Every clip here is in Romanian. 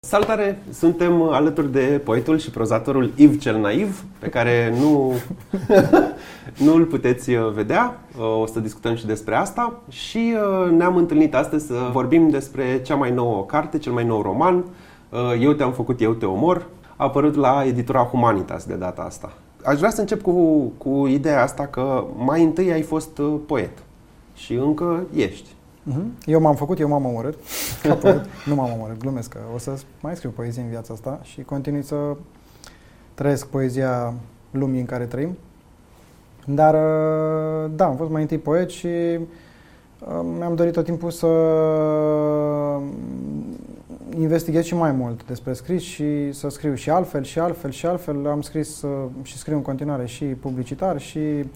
Salutare! Suntem alături de poetul și prozatorul Yves cel Naiv, pe care nu îl puteți vedea. O să discutăm și despre asta și ne-am întâlnit astăzi să vorbim despre cea mai nouă carte, cel mai nou roman, Eu te-am făcut, eu te omor, a apărut la editura Humanitas de data asta. Aș vrea să încep cu ideea asta că mai întâi ai fost poet și încă ești. Eu m-am făcut, eu m-am omorât. Nu m-am omorât, glumesc că o să mai scriu poezie în viața asta și continui să trăiesc poezia lumii în care trăim. Dar, da, am fost mai întâi poet și mi-am dorit tot timpul să investighez și mai mult despre scris și să scriu și altfel, și altfel, și altfel. Am scris și scriu în continuare și publicitar și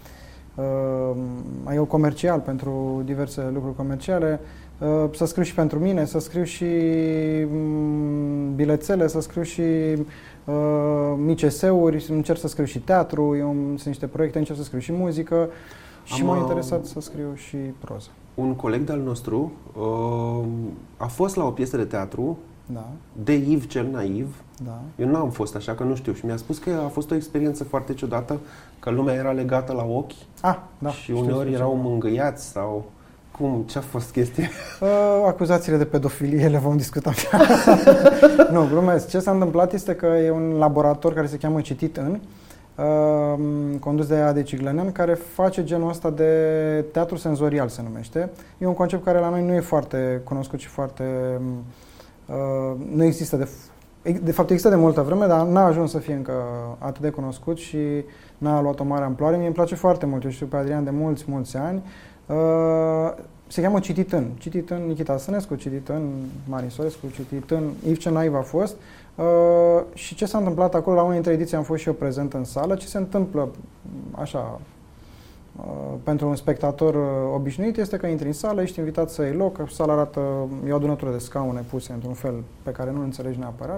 eu comercial pentru diverse lucruri comerciale, să scriu și pentru mine, să scriu și bilețele, să scriu și mici eseuri, încerc să scriu și teatru, sunt niște proiecte, încerc să scriu și muzică și m-a interesat să scriu și proză. Un coleg de-al nostru a fost la o piesă de teatru, da, de Yves cel Naiv. Da. Eu n-am fost, așa că nu știu, și mi-a spus că a fost o experiență foarte ciudată, că lumea era legată la ochi Da, și uneori erau mângâiați sau... Ce a fost chestia? Acuzațiile de pedofilie le vom discuta. Nu, glumesc. Ce s-a întâmplat este că e un laborator care se cheamă Citit În, condus de Ade Ciglenean, care face genul ăsta de teatru senzorial, se numește. E un concept care la noi nu e foarte cunoscut și foarte... nu există de fapt există de multă vreme, dar n-a ajuns să fie încă atât de cunoscut și n-a luat o mare amploare. Mie îmi place foarte mult, eu știu pe Adrian de mulți ani. Se cheamă Citit În. Citit În Nikita Sănescu, Citit În Marin Sorescu, Citit În Yves cel Naiv a fost. Și ce s-a întâmplat acolo, la una dintre ediții am fost și eu prezent în sală. Ce se întâmplă așa pentru un spectator obișnuit este că intri în sală, ești invitat să iei loc, sala arată, e o adunătură de scaune puse într-un fel pe care nu înțelegi neapărat,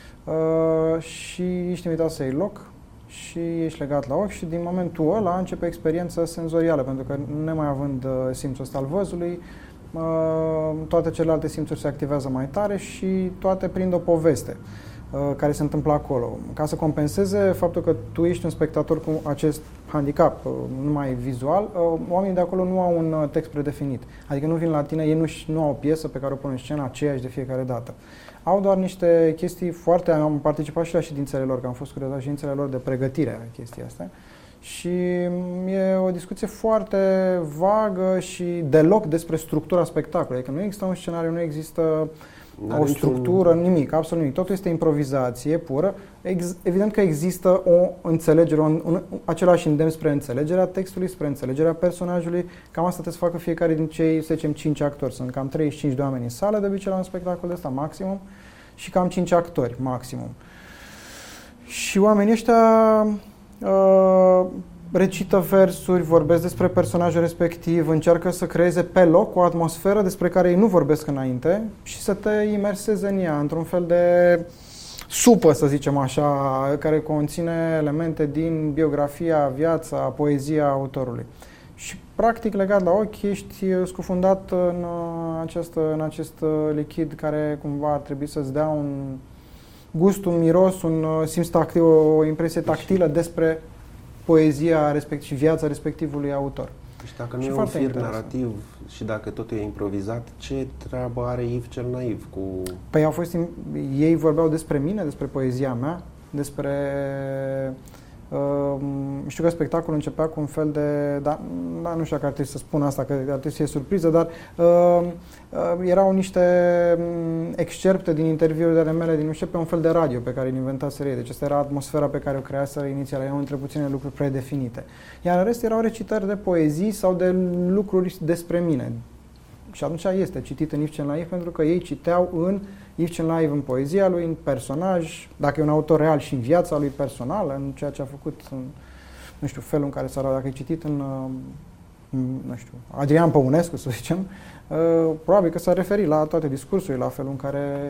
și ești invitat să iei loc și ești legat la ochi și din momentul ăla începe experiența senzorială, pentru că nemai având simțul ăsta al văzului, toate celelalte simțuri se activează mai tare și toate prind o poveste care se întâmplă acolo. Ca să compenseze faptul că tu ești un spectator cu acest handicap numai vizual, oamenii de acolo nu au un text predefinit. Adică nu vin la tine, ei nu au o piesă pe care o pun în scenă aceeași de fiecare dată. Au doar niște chestii foarte... Am participat și la ședințele lor, că am fost curios la ședințele lor de pregătire a chestii astea. Și e o discuție foarte vagă și deloc despre structura spectacolului. Adică nu există un scenariu, nu există o structură, nimic, absolut nimic. Totul este improvizație pură. Evident că există o înțelegere, același îndemn spre înțelegerea textului, spre înțelegerea personajului. Cam asta trebuie să facă fiecare din cei, să zicem, 5 actori. Sunt cam 35 de oameni în sală, de obicei la un spectacol de ăsta, maximum, și cam 5 actori, maximum. Și oamenii ăștia recită versuri, vorbesc despre personajul respectiv, încearcă să creeze pe loc o atmosferă despre care ei nu vorbesc înainte și să te imerseze în ea, într-un fel de supă, să zicem așa, care conține elemente din biografia, viața, poezia autorului. Și practic legat la ochi ești scufundat în acest lichid care cumva ar trebui să-ți dea un gust, un miros, un simț tactil, o impresie tactilă despre poezia și viața respectivului autor. Și dacă nu e un fir narrativ și dacă totul e improvizat, ce treabă are Yves cel Naiv cu... Păi ei vorbeau despre mine, despre poezia mea, despre... știu că spectacolul începea cu un fel de... nu știu dacă ar trebui să spun asta, că ar trebui să fie surpriză, dar erau niște excerpte din interviurile mele din pe un fel de radio pe care îl inventaseră ei. Deci asta era atmosfera pe care o creaseră inițial. Erau între puține lucruri predefinite. Iar în rest erau recitări de poezii sau de lucruri despre mine. Și atunci este citit în Yves cel Naiv, pentru că ei citeau în Yves cel Naiv, în poezia lui, în personaj, dacă e un autor real și în viața lui personală, în ceea ce a făcut, în, felul în care s-a, dacă e citit în, Adrian Păunescu, să zicem, probabil că s-a referit la toate discursurile, la felul în care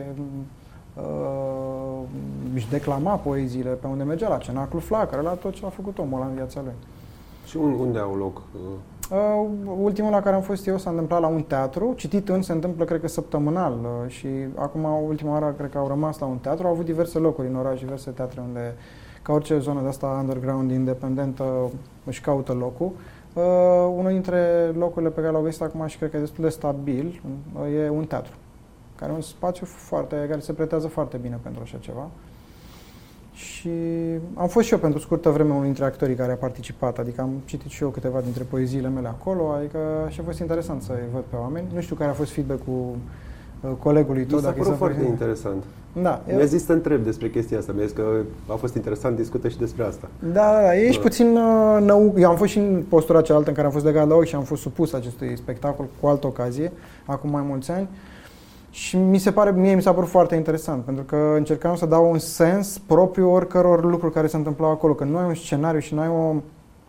își declama poeziile pe unde mergea, la Cenaclul Flacăre, la tot ce a făcut omul ăla în viața lui. Și unde au loc Ultimul la care am fost eu s-a întâmplat la un teatru, citit în se întâmplă cred că săptămânal și acum ultima oară cred că au rămas la un teatru, au avut diverse locuri în oraș, diverse teatre unde, ca orice zonă de asta underground, independentă, își caută locul. Unul dintre locurile pe care l-au găsit acum și cred că e destul de stabil e un teatru, care e un spațiu care se pretează foarte bine pentru așa ceva. Și am fost și eu pentru scurtă vreme unul dintre actorii care a participat, adică am citit și eu câteva dintre poeziile mele acolo, adică și a fost interesant să-i văd pe oameni. Nu știu care a fost feedback-ul colegului tău. Mi s-a părut foarte interesant. Da. Mi-a zis să întreb despre chestia asta, mi-a zis că a fost interesant, discută și despre asta. Da, ești puțin nou. Eu am fost și în postura cealaltă în care am fost legat la ochi și am fost supus acestui spectacol cu altă ocazie, acum mai mulți ani. Și mie mi s-a părut foarte interesant, pentru că încercam să dau un sens propriu oricăror lucruri care se întâmplau acolo, că nu ai un scenariu și nu ai o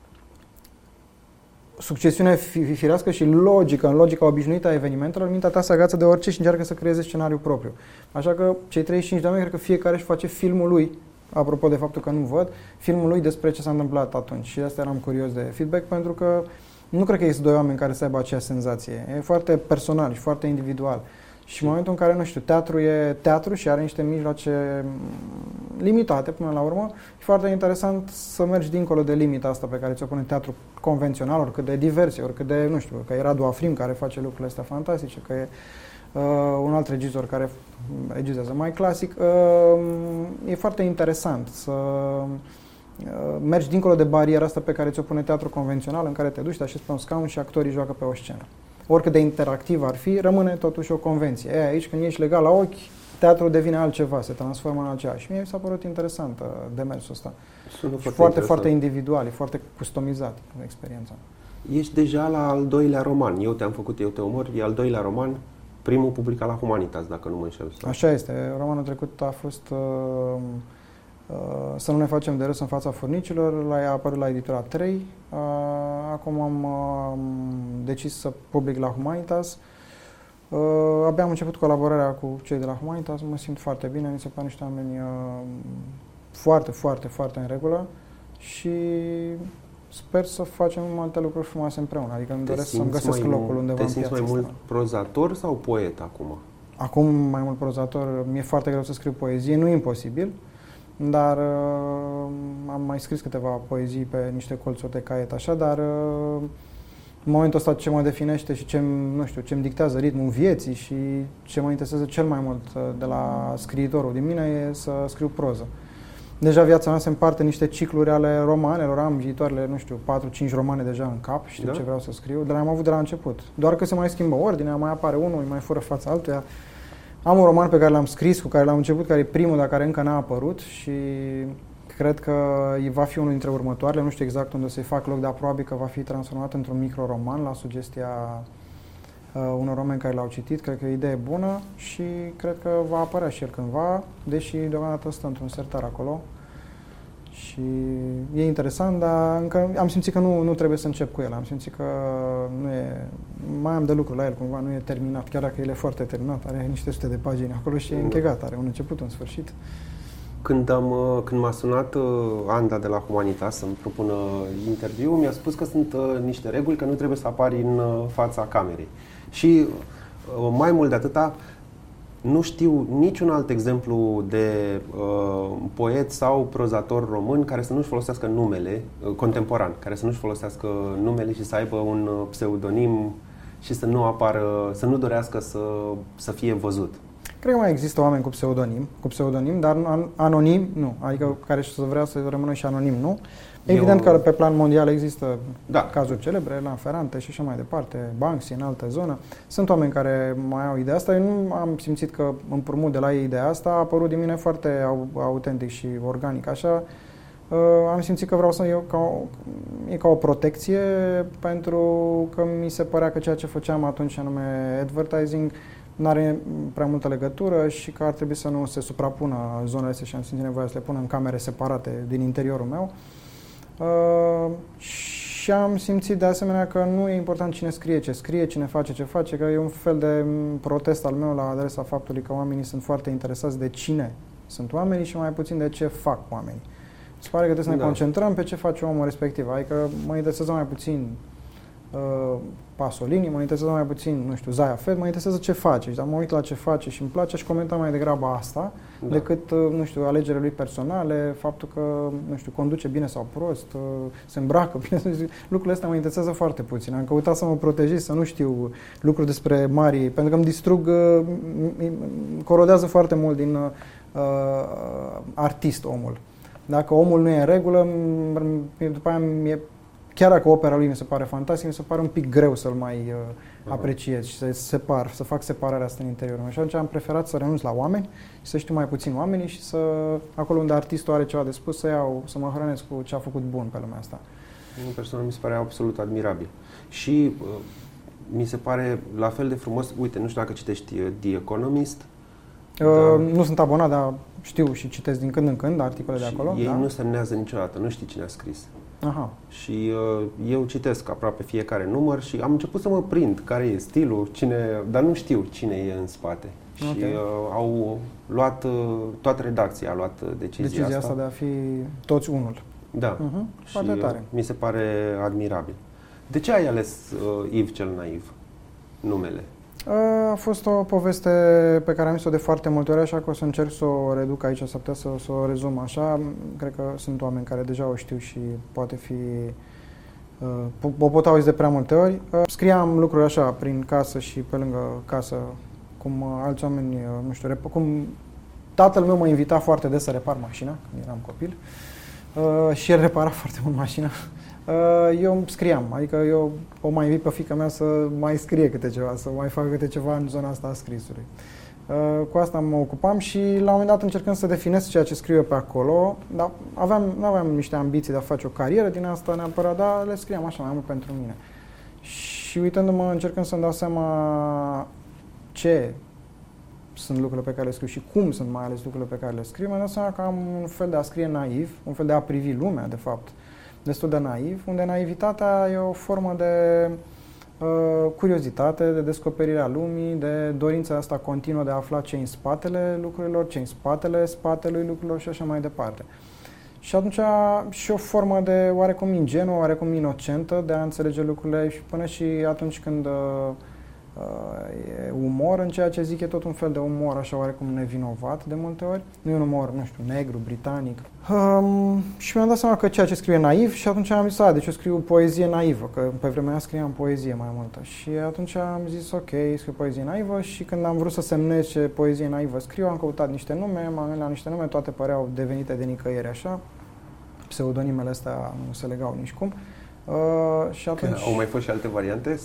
succesiune firească și logică, în logica obișnuită a evenimentelor, mintea ta se agață de orice și încearcă să creeze scenariul propriu. Așa că cei 35 de oameni, cred că fiecare își face filmul lui, apropo de faptul că nu văd, filmul lui despre ce s-a întâmplat atunci. Și de asta eram curios de feedback, pentru că nu cred că există doi oameni care să aibă aceeași senzație. E foarte personal și foarte individual. Și în momentul în care, nu știu, teatru e teatru și are niște mijloace limitate până la urmă, e foarte interesant să mergi dincolo de limita asta pe care ți-o pune teatru convențional, oricât de diversie, oricât de, nu știu, că e Radu Afrim care face lucrurile astea fantastice, că e un alt regizor care regizează mai clasic. E foarte interesant să mergi dincolo de bariera asta pe care ți-o pune teatru convențional, în care te duci, te așezi pe un scaun și actorii joacă pe o scenă. Oricât de interactiv ar fi, rămâne totuși o convenție. Aici, când ești legat la ochi, teatrul devine altceva, se transformă în altceva. Și mie mi s-a părut interesant demersul ăsta. Foarte individual, e foarte customizat experiența. Ești deja la al doilea roman. Eu te-am făcut, eu te omor. E al doilea roman, primul publicat la Humanitas, dacă nu mă înșel. Așa este. Romanul trecut a fost Să nu ne facem de râs în fața furnicilor, a apărut la editura 3. Acum am decis să public la Humanitas. Abia am început colaborarea cu cei de la Humanitas, mă simt foarte bine, mi se pare niște oameni foarte în regulă și sper să facem multe lucruri frumoase împreună, adică îmi doresc să-mi găsesc locul undeva în piața. Te simți mai mult prozator sau poet acum? Acum mai mult prozator, mi-e foarte greu să scriu poezie, nu e imposibil, dar am mai scris câteva poezii pe niște colțuri de caiet așa, dar în momentul ăsta ce mă definește și ce-mi dictează ritmul vieții și ce mă interesează cel mai mult de la scriitorul din mine e să scriu proză. Deja viața mea se împarte niște cicluri ale romanelor, am viitoarele, 4-5 romane deja în cap, știu ce vreau să scriu, dar le-am avut de la început. Doar că se mai schimbă ordinea, mai apare unul, mai fură fața altuia. Am un roman pe care l-am scris, cu care l-am început, care e primul, dar care încă n-a apărut și cred că va fi unul dintre următoarele, nu știu exact unde să-i fac loc, dar probabil că va fi transformat într-un microroman la sugestia unor oameni care l-au citit. Cred că e o idee bună și cred că va apărea și el cândva, deși deocamdată stă într-un sertar acolo. Și e interesant, dar încă am simțit că nu trebuie să încep cu el. Am simțit că mai am de lucru la el, cumva nu e terminat, chiar dacă el e foarte terminat, are niște sute de pagini acolo și e închegat, are un început, un sfârșit. Când m-a sunat Anda de la Humanitas să-mi propună interviu, mi-a spus că sunt niște reguli, că nu trebuie să apari în fața camerei. Și mai mult de atâta, nu știu niciun alt exemplu de poet sau prozator român care să nu-și folosească numele, contemporan, care să nu-și folosească numele și să aibă un pseudonim și să nu apară, să nu dorească să fie văzut. Cred că mai există oameni cu pseudonim, dar anonim nu, adică care să vrea să rămână și anonim nu. Evident că pe plan mondial există cazuri celebre, la Ferrante și așa mai departe, Banksy în altă zonă. Sunt oameni care mai au ideea asta, eu nu am simțit că împrumut de la ei ideea asta, a apărut din mine foarte autentic și organic, așa. Am simțit că vreau să e ca o protecție, pentru că mi se părea că ceea ce făceam atunci, anume advertising, n-are prea multă legătură și că ar trebui să nu se suprapună zonele astea și am simțit nevoia să le pun în camere separate din interiorul meu. Și am simțit de asemenea că nu e important cine scrie ce scrie, cine face ce face, că e un fel de protest al meu la adresa faptului că oamenii sunt foarte interesați de cine sunt oamenii și mai puțin de ce fac oamenii. Se pare că trebuie să ne concentrăm pe ce face omul respectiv, adică mă interesează mai puțin Pasolini, mă interesează mai puțin, nu știu, Zaia Fed, mă interesează ce face, dar mă uit la ce face și îmi place și comenta mai degrabă asta, decât, nu știu, alegerile lui personale, faptul că, nu știu, conduce bine sau prost, se îmbracă bine, lucrurile astea mă interesează foarte puțin. Am căutat să mă protejez, să nu știu lucruri despre mari, pentru că îmi distrug, corodează foarte mult din artist omul. Dacă omul nu e în regulă, după aia chiar dacă opera lui mi se pare fantastic, mi se pare un pic greu să-l mai apreciez și să fac separarea asta în interiorul meu. Și atunci am preferat să renunț la oameni și să știu mai puțin oamenii și să, acolo unde artistul are ceva de spus, să mă hrănesc cu ce a făcut bun pe lumea asta. În persoană mi se pare absolut admirabil. Și mi se pare la fel de frumos, uite, nu știu dacă citești The Economist. Nu sunt abonat, dar știu și citesc din când în când articole de acolo. Ei nu semnează niciodată, nu știi cine a scris. Aha. Și eu citesc aproape fiecare număr și am început să mă prind care e stilul, dar nu știu cine e în spate. Okay. Și au luat, toată redacția a luat decizia asta de a fi toți unul. Da. Și foarte tare. Mi se pare admirabil. De ce ai ales Yves cel Naiv, numele? A fost o poveste pe care am zis-o de foarte multe ori, așa că o să încerc să o reduc aici, să putea să o rezum așa. Cred că sunt oameni care deja o știu și poate fi... o pot auzi de prea multe ori. Scriam lucruri așa, prin casă și pe lângă casă, cum alți oameni, nu știu, cum tatăl meu mă invita foarte des să repar mașina, când eram copil, și el repara foarte mult mașina. Eu scriam, adică eu o mai invit pe fiica mea să mai scrie câte ceva, să mai facă câte ceva în zona asta a scrisului. Cu asta mă ocupam și la un moment dat încercând să definez ceea ce scriu eu pe acolo, dar nu aveam niște ambiții de a face o carieră din asta neapărat, dar le scriam așa mai mult pentru mine. Și uitându-mă, încercând să-mi dau seama ce sunt lucrurile pe care le scriu și cum sunt mai ales lucrurile pe care le scriu, mi-am dat seama că am un fel de a scrie naiv, un fel de a privi lumea, de fapt, destul de naiv, unde naivitatea e o formă de curiozitate, de descoperire a lumii, de dorința asta continuă de a afla ce în spatele lucrurilor, ce în spatelui lucrurilor și așa mai departe. Și atunci și o formă de oarecum ingenuă, oarecum inocentă de a înțelege lucrurile și până și atunci când e umor, în ceea ce zic e tot un fel de umor așa oarecum nevinovat de multe ori. Nu e un umor, nu știu, negru, britanic. Și mi-am dat seama că ceea ce scriu e naiv și atunci am zis, deci eu scriu poezie naivă, că pe vremea aia scriam poezie mai multă. Și atunci am zis, ok, scriu poezie naivă și când am vrut să semnez ce poezie naivă scriu, am căutat niște nume, m-am gândit la niște nume, toate păreau devenite de nicăieri așa. Pseudonimele astea nu se legau nici cum. Și atunci... Au mai fost și alte variante?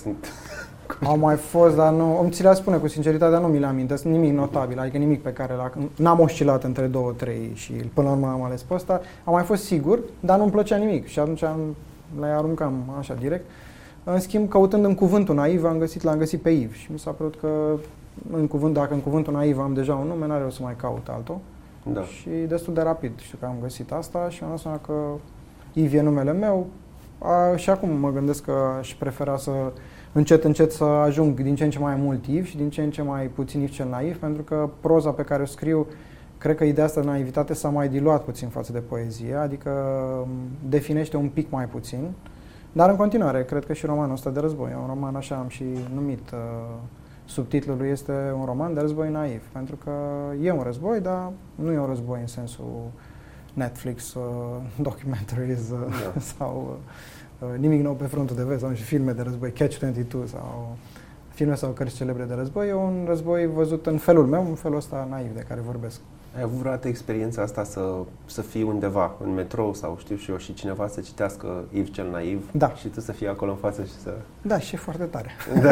Au mai fost, dar nu, îmi ți le spune cu sinceritate, dar nu mi le amintesc, nimic notabil, adică nimic pe care n-am oscilat între 2-3 și până la urmă am ales pe ăsta. Am mai fost sigur, dar nu-mi plăcea nimic și atunci le aruncam așa direct. În schimb, căutând în cuvântul naiv, l-am găsit pe Yves și mi s-a părut că dacă în cuvântul naiv am deja un nume, n-are rost să mai caut altul. Da. Și destul de rapid știu că am găsit asta și mi-am dat seama că Yves e numele meu și acum mă gândesc că aș prefera să încet să ajung din ce în ce mai mult Yves și din ce în ce mai puțin Yves cel Naiv, pentru că proza pe care o scriu, cred că ideea asta de naivitate s-a mai diluat puțin față de poezie, adică definește un pic mai puțin, dar în continuare, cred că și romanul ăsta de război, un roman așa am și numit, subtitlul lui este un roman de război naiv, pentru că e un război, dar nu e un război în sensul Netflix, documentaries sau... Nimic nou pe frontul de vest, sau și filme de război, Catch-22 sau filme sau cărți celebre de război, e un război văzut în felul meu, în felul ăsta naiv de care vorbesc. Ai avut vreodată experiența asta să fii undeva, în metrou sau știu și eu, și cineva să citească Yves cel Naiv? Da. Și tu să fii acolo în față și să... Da, și e foarte tare. Da.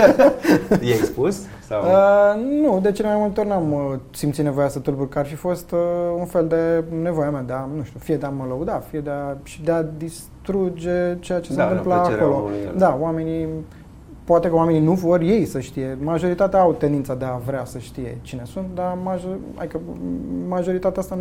I-ai spus? Sau? Nu, de cele mai multe ori n-am simțit nevoia să tulbur, că ar fi fost un fel de nevoia mea de a, nu știu, fie de a mă lăuda, fie de a distruge ceea ce se întâmplă acolo. Da, poate că oamenii nu vor ei să știe. Majoritatea au tendința de a vrea să știe cine sunt, dar majoritatea asta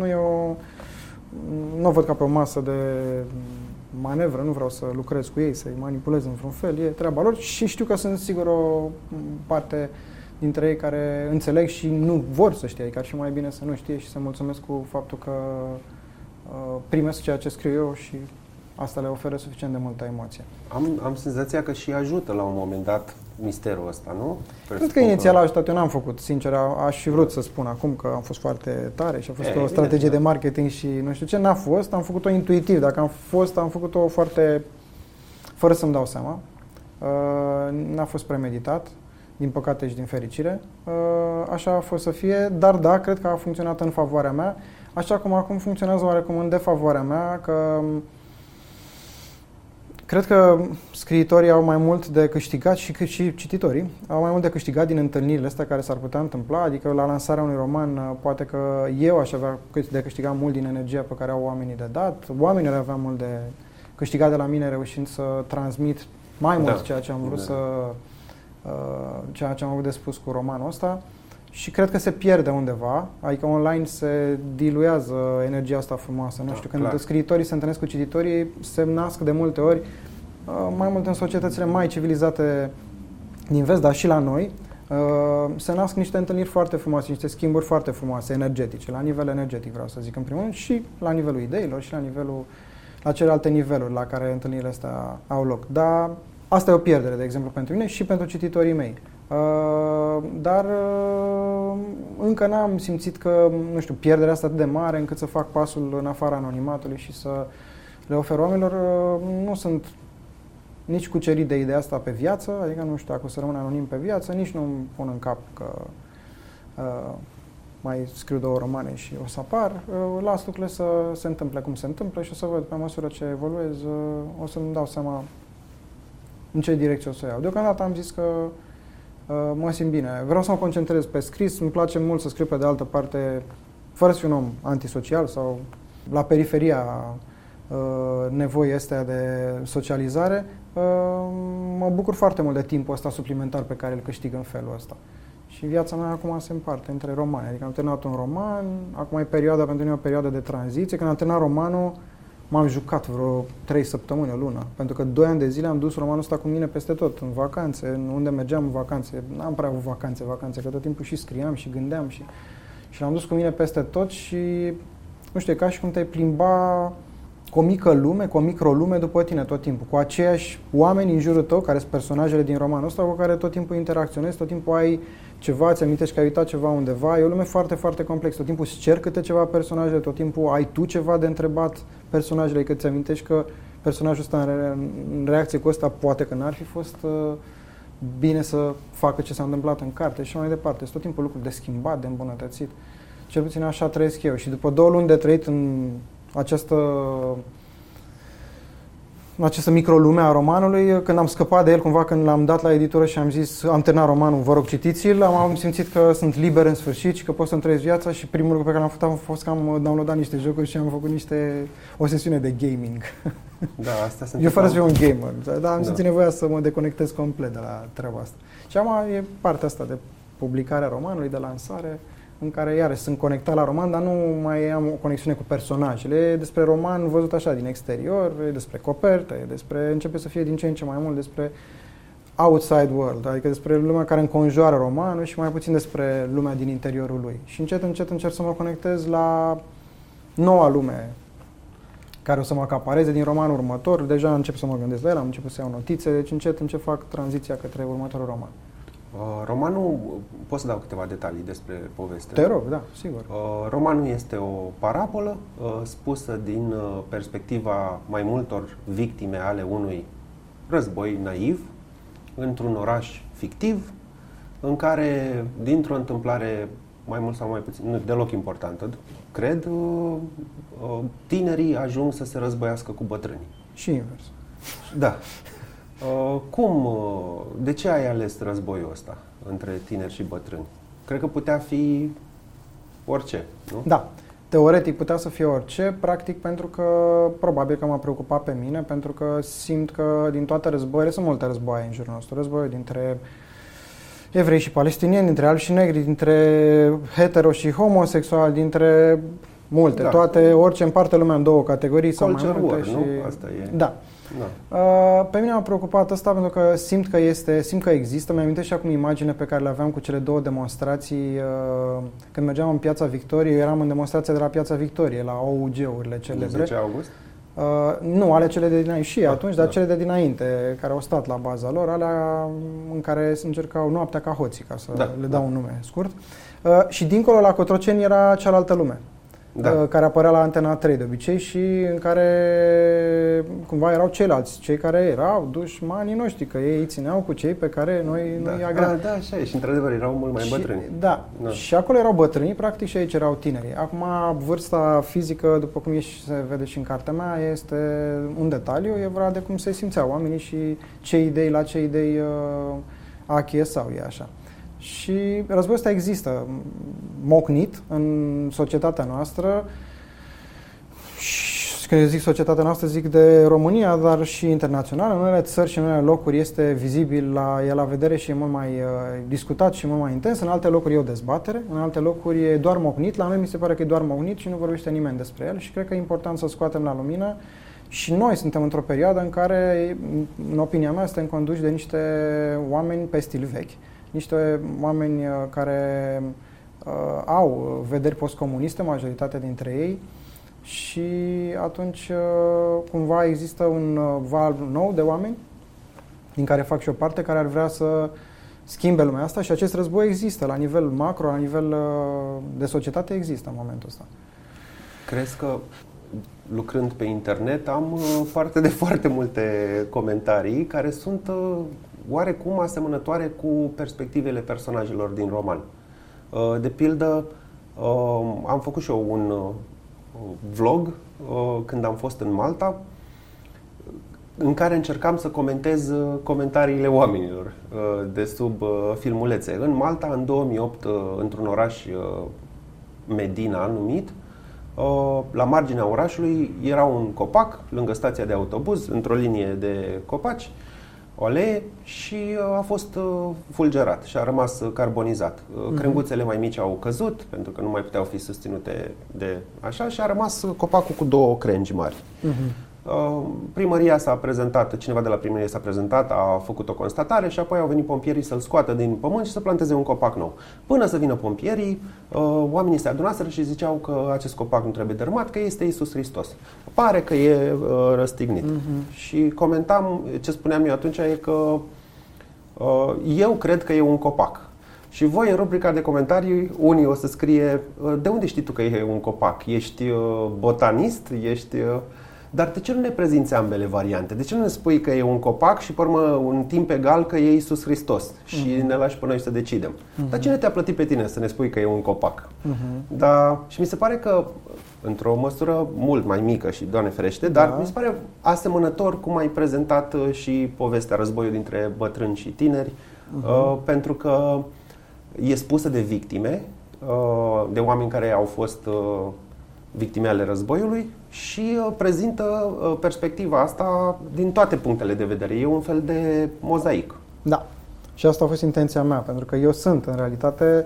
nu o văd ca pe o masă de manevră, nu vreau să lucrez cu ei, să-i manipulez în vreun fel, e treaba lor și știu că sunt sigur o parte dintre ei care înțeleg și nu vor să știe, adică ar fi mai bine să nu știe și să mulțumesc cu faptul că primesc ceea ce scriu eu și asta le oferă suficient de multă emoție. Am senzația că și ajută la un moment dat misterul ăsta, nu? Cred că inițial a ajutat, eu n-am făcut, sincer, aș fi vrut să spun acum că am fost foarte tare și a fost o strategie de marketing și nu știu ce, n-a fost, am făcut-o intuitiv, dacă am făcut-o foarte, fără să-mi dau seama, n-a fost premeditat, din păcate și din fericire, așa a fost să fie, dar da, cred că a funcționat în favoarea mea, așa cum acum funcționează oarecum în defavoarea mea, că cred că scriitorii au mai mult de câștigat și cititorii au mai mult de câștigat din întâlnirile astea care s-ar putea întâmpla, adică la lansarea unui roman poate că eu aș avea de câștigat mult din energia pe care au oamenii de dat, oamenii ar avea mult de câștigat de la mine reușind să transmit mai mult ceea ce am vrut ceea ce am avut de spus cu romanul ăsta. Și cred că se pierde undeva, adică online se diluează energia asta frumoasă. Nu știu, când scriitorii se întâlnesc cu cititorii, se nasc de multe ori, mai mult în societățile mai civilizate din vest, dar și la noi, se nasc niște întâlniri foarte frumoase, niște schimburi foarte frumoase, energetice, la nivel energetic vreau să zic în primul rând, și la nivelul ideilor și la celelalte niveluri la care întâlnirile astea au loc. Dar asta e o pierdere, de exemplu, pentru mine și pentru cititorii mei. Dar încă n-am simțit că, nu știu, pierderea asta atât de mare încât să fac pasul în afara anonimatului și să le ofer oamenilor. Nu sunt nici cucerit de ideea asta pe viață, adică nu știu dacă o să rămân anonim pe viață, nici nu îmi pun în cap că mai scriu 2 romane și o să apar. Las lucrurile să se întâmple cum se întâmplă și o să văd pe măsură ce evoluez, o să-mi dau seama în ce direcție o să iau. Deocamdată am zis că mă simt bine. Vreau să mă concentrez pe scris, îmi place mult să scriu, pe de altă parte, fără să fiu un om antisocial sau la periferia nevoii astea de socializare, mă bucur foarte mult de timpul ăsta suplimentar pe care îl câștig în felul ăsta. Și viața mea acum se împarte între romane. Adică am terminat un roman, acum e perioada, pentru mine o perioadă de tranziție. Când am terminat romanul, m-am jucat vreo 3 săptămâni, o lună. Pentru că 2 ani de zile am dus romanul ăsta cu mine peste tot, în vacanțe, unde mergeam în vacanțe. N-am prea avut vacanțe, că tot timpul și scriam și gândeam și l-am dus cu mine peste tot și, nu știu, e ca și cum te-ai plimba cu o mică lume, cu o microlume după tine tot timpul, cu aceiași oameni în jurul tău, care sunt personajele din romanul ăsta, cu care tot timpul interacționezi, tot timpul ai ceva, ți amintești că ai uitat ceva undeva, e o lume foarte, foarte complexă, tot timpul îți cer câte ceva personaje, tot timpul ai tu ceva de întrebat personajele, că ți amintești că personajul ăsta în reacție cu ăsta poate că n-ar fi fost bine să facă ce s-a întâmplat în carte și mai departe. Sunt tot timpul lucruri de schimbat, de îmbunătățit. Cel puțin așa trăiesc eu și după 2 luni de trăit în această microlume a romanului, când am scăpat de el, cumva când l-am dat la editură și am zis, am terminat romanul, vă rog citiți-l, am simțit că sunt liber în sfârșit și că pot să-mi trăiesc viața și primul lucru pe care l-am făcut a fost că am downloadat niște jocuri și am făcut o sesiune de gaming. Da, asta sunt. Eu fără să fiu un gamer, dar am simțit nevoia să mă deconectez complet de la treaba asta. Și acum e partea asta de publicare a romanului, de lansare, în care iarăși sunt conectat la roman, dar nu mai am o conexiune cu personajele. E despre roman văzut așa din exterior, e despre copertă, începe să fie din ce în ce mai mult despre outside world, adică despre lumea care înconjoară romanul și mai puțin despre lumea din interiorul lui. Și încet, încet încerc să mă conectez la noua lume care o să mă acapareze din romanul următor. Deja încep să mă gândesc la el, am început să iau notițe, deci încet fac tranziția către următorul roman. Romanul, pot să dau câteva detalii despre poveste? Te rog, da, sigur. Romanul este o parabolă spusă din perspectiva mai multor victime ale unui război naiv într-un oraș fictiv în care, dintr-o întâmplare mai mult sau mai puțin, nu deloc importantă, cred, tinerii ajung să se războiască cu bătrânii. Și invers. Da. De ce ai ales războiul ăsta între tineri și bătrâni? Cred că putea fi orice, nu? Da. Teoretic putea să fie orice, practic pentru că probabil că m-a preocupat pe mine, pentru că simt că din toate războaiele, sunt multe războaie în jurul nostru, războiul dintre evrei și palestinieni, dintre albi și negri, dintre hetero și homosexuali, dintre multe, toate, orice împarte lumea în 2 categorii sau mai multe. War, nu? Asta e. Da. Pe mine m-a preocupat asta pentru că simt că există. Mi-am amintit și acum imagine pe care le aveam cu cele 2 demonstrații. Când mergeam în Piața Victoriei, eram în demonstrația de la Piața Victoriei, la OUG-urile celebre. 10 august? Nu, ale cele de dinainte și atunci, dar cele de dinainte, care au stat la baza lor, alea în care se încercau noaptea ca hoții, ca să le dau un nume scurt. Și dincolo la Cotroceni era cealaltă lume, care apărea la Antena 3 de obicei și în care cumva erau ceilalți, cei care erau dușmanii noștri, că ei țineau cu cei pe care noi nu-i agream. Da, așa e. Și într-adevăr erau mult mai bătrâni. Și acolo erau bătrânii, practic, și aici erau tinerii. Acum, vârsta fizică, după cum se vede și în cartea mea, este un detaliu, e vorba de cum se simțeau oamenii și la ce idei achiesau, e așa. Și războiul ăsta există mocnit în societatea noastră. Și când zic societatea noastră, zic de România, dar și internațional. În unele țări și în unele locuri este vizibil, e la vedere și e mult mai discutat și mult mai intens. În alte locuri e o dezbatere, în alte locuri e doar mocnit. La noi mi se pare că e doar mocnit și nu vorbește nimeni despre el și cred că e important să scoatem la lumină. Și noi suntem într-o perioadă în care, în opinia mea, suntem conduși de niște oameni pe stil vechi. Niște oameni care au vederi postcomuniste, majoritatea dintre ei, și atunci cumva există un val nou de oameni, din care fac și o parte, care ar vrea să schimbe lumea asta și acest război există la nivel macro, la nivel de societate există în momentul ăsta. Crezi că lucrând pe internet am parte de foarte multe comentarii care sunt oarecum asemănătoare cu perspectivele personajelor din roman. De pildă, am făcut și eu un vlog când am fost în Malta, în care încercam să comentez comentariile oamenilor de sub filmulețe. În Malta, în 2008, într-un oraș Medina numit, la marginea orașului era un copac lângă stația de autobuz, într-o linie de copaci, o alee, și a fost fulgerat și a rămas carbonizat. Crenguțele mai mici au căzut pentru că nu mai puteau fi susținute de așa și a rămas copacul cu două crengi mari. Primăria s-a prezentat, cineva de la primărie s-a prezentat, a făcut o constatare și apoi au venit pompierii să-l scoată din pământ și să planteze un copac nou. Până să vină pompierii, oamenii se adunaseră și ziceau că acest copac nu trebuie dărâmat, că este Iisus Hristos. Pare că e răstignit. Și comentam, ce spuneam eu atunci e că eu cred că e un copac. Și voi, în rubrica de comentarii, unii o să scrie: de unde știi tu că e un copac? Ești botanist? Dar de ce nu ne prezinți ambele variante? De ce nu ne spui că e un copac și, pe urmă, un timp egal că e Iisus Hristos și ne lași pe noi să decidem? Dar cine te-a plătit pe tine să ne spui că e un copac? Da, și mi se pare că, într-o măsură mult mai mică și, Doamne ferește, dar mi se pare asemănător cum ai prezentat și povestea războiului dintre bătrâni și tineri, pentru că e spusă de victime, de oameni care au fost victime ale războiului și prezintă perspectiva asta din toate punctele de vedere. E un fel de mozaic. Da. Și asta a fost intenția mea, pentru că eu sunt, în realitate,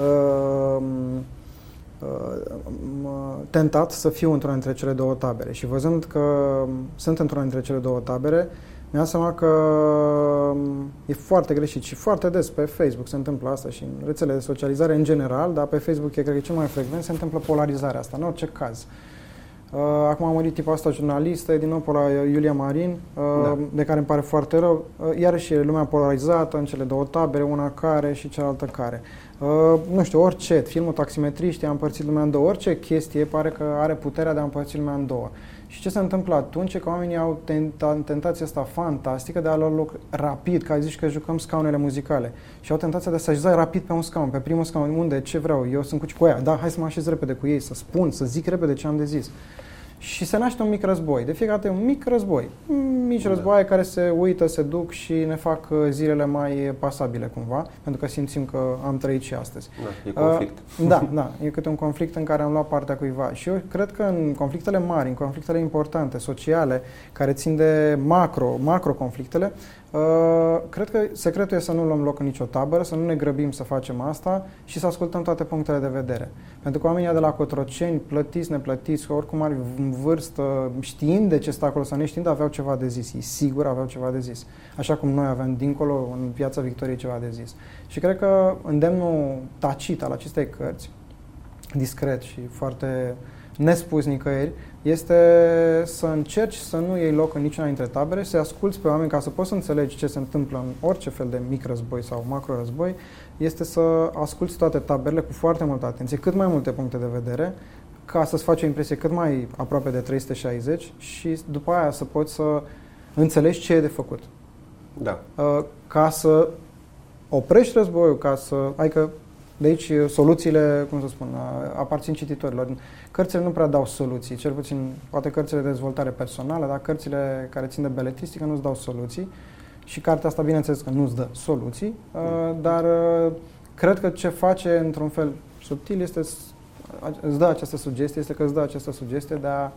tentat să fiu într-una dintre cele două tabere. Și văzând că sunt într-una dintre cele două tabere, mi-am seama că e foarte greșit și foarte des pe Facebook se întâmplă asta și în rețele de socializare în general, dar pe Facebook cred că e cel mai frecvent, se întâmplă polarizarea asta, în orice caz. Acum a murit tipul asta jurnalistă, din nou pe la Iulia Marin, de care îmi pare foarte rău. Iarăși e lumea polarizată în cele două tabere, una care și cealaltă care. Nu știu, orice, filmul Taximetriștii a împărțit lumea în două, orice chestie pare că are puterea de a împărți lumea în două. Și ce se întâmplă atunci? Că oamenii au tentația asta fantastică de a lua loc rapid, ca zici că jucăm scaunele muzicale. Și au tentația de a se așeza rapid pe un scaun, pe primul scaun. Unde? Ce vreau? Eu sunt cu aia. Da, hai să mă așez repede cu ei, să spun, să zic repede ce am de zis. Și se naște un mic război. De fiecare dată un mic război. Mici războaie care se uită, se duc și ne fac zilele mai pasabile cumva, pentru că simțim că am trăit și astăzi. Da, e conflict. Da, e câte un conflict în care am luat partea cuiva. Și eu cred că în conflictele mari, în conflictele importante, sociale, care țin de macro conflictele, cred că secretul e să nu luăm loc în nicio tabără, să nu ne grăbim să facem asta și să ascultăm toate punctele de vedere. Pentru că oamenii de la Cotroceni, plătiți, neplătiți, oricum ar în vârstă, știind de ce stă acolo sau neștiind, aveau ceva de zis. Ei sigur aveau ceva de zis. Așa cum noi avem dincolo, în Piața Victoriei, ceva de zis. Și cred că îndemnul tacit al acestei cărți, discret și foarte nespus nicăieri, este să încerci să nu iei loc în niciuna dintre tabere, să asculți pe oameni ca să poți să înțelegi ce se întâmplă în orice fel de mic război sau macro război, este să asculți toate taberele cu foarte multă atenție, cât mai multe puncte de vedere, ca să-ți faci o impresie cât mai aproape de 360 și după aia să poți să înțelegi ce e de făcut. Da. Ca să oprești războiul, adică de aici soluțiile, cum să spun, aparțin cititorilor. Cărțile nu prea dau soluții, cel puțin poate cărțile de dezvoltare personală, dar cărțile care țin de beletristică nu-ți dau soluții și cartea asta, bineînțeles că nu-ți dă soluții, dar cred că ce face într-un fel subtil este îți dă această sugestie de a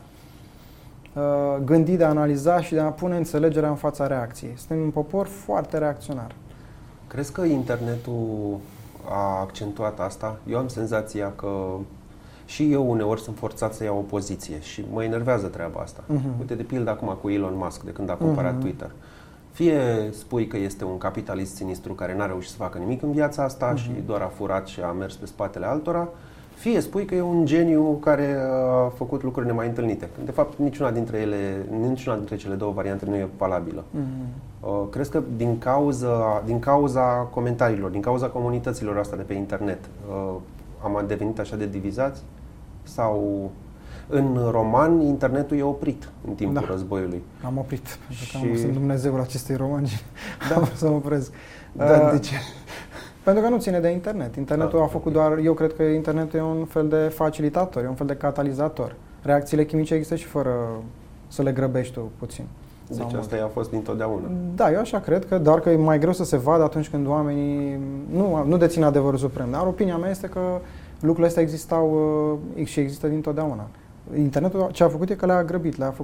gândi, de a analiza și de a pune înțelegerea în fața reacției. Suntem un popor foarte reacționar. Crezi că internetul a accentuat asta? Eu am senzația că și eu uneori sunt forțat să iau o poziție și mă enervează treaba asta. Uite, de pildă acum cu Elon Musk, de când a cumpărat Twitter. Fie spui că este un capitalist sinistru care n-a reușit să facă nimic în viața asta și doar a furat și a mers pe spatele altora, fie spui că e un geniu care a făcut lucruri nemai întâlnite. De fapt, niciuna dintre cele două variante nu e valabilă. Crezi că din cauza comentariilor, din cauza comunităților astea de pe internet, am devenit așa de divizați? Sau în roman, internetul e oprit în timpul războiului? Am oprit, pentru că sunt Dumnezeul acestui romani și am să mă opresc. Dar de ce? Pentru că nu ține de internet. Internetul a făcut doar... Eu cred că internetul e un fel de facilitator, e un fel de catalizator. Reacțiile chimice există și fără să le grăbești tu puțin. Deci asta a fost dintotdeauna. Da, eu așa cred, că doar că e mai greu să se vadă atunci când oamenii nu dețin adevărul suprem. Dar opinia mea este că lucrurile astea existau și există dintotdeauna. Internetul ce a făcut e că le-a grăbit, a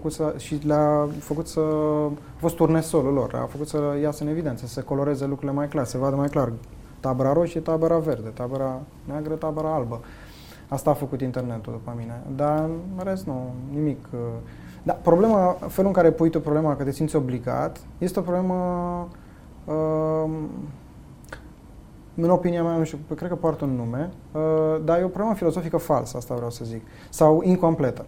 fost turnesolul lor, a făcut să iasă în evidență, să se coloreze lucrurile mai clar, să se vadă mai clar. Tabăra roșie, tabăra verde, tabăra neagră, tabăra albă. Asta a făcut internetul, după mine. Dar în rest nu, nimic. Dar problema, felul în care pui tu problema că te simți obligat, este o problemă, în opinia mea, nu știu, cred că poartă un nume, dar e o problemă filozofică falsă, asta vreau să zic, sau incompletă.